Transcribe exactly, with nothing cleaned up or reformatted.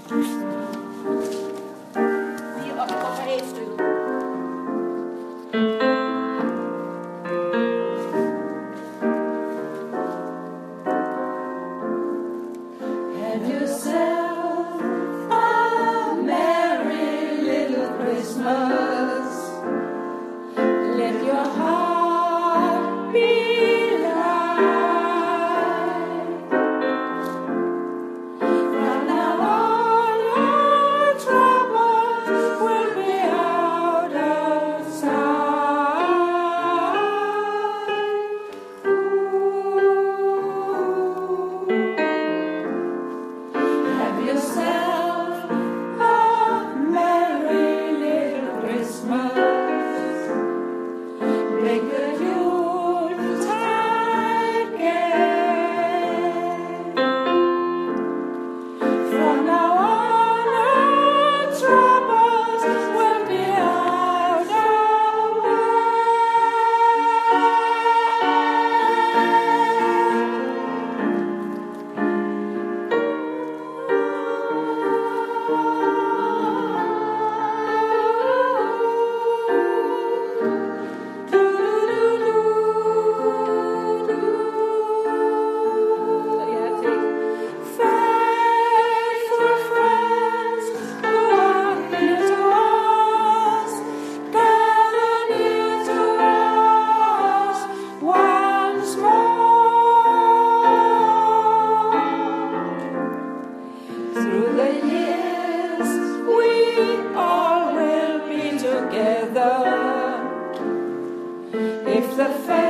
Die opgeheven. Have yourself a merry little Christmas. Let your heart be light. From now on, your troubles will be out of sight. Ooh. Have yourself a merry little Christmas. Make the Yuletide gay. From now on, our troubles will be out of faithful friends who are near to us, gather near to us once more. Through the years, we all will be together. If the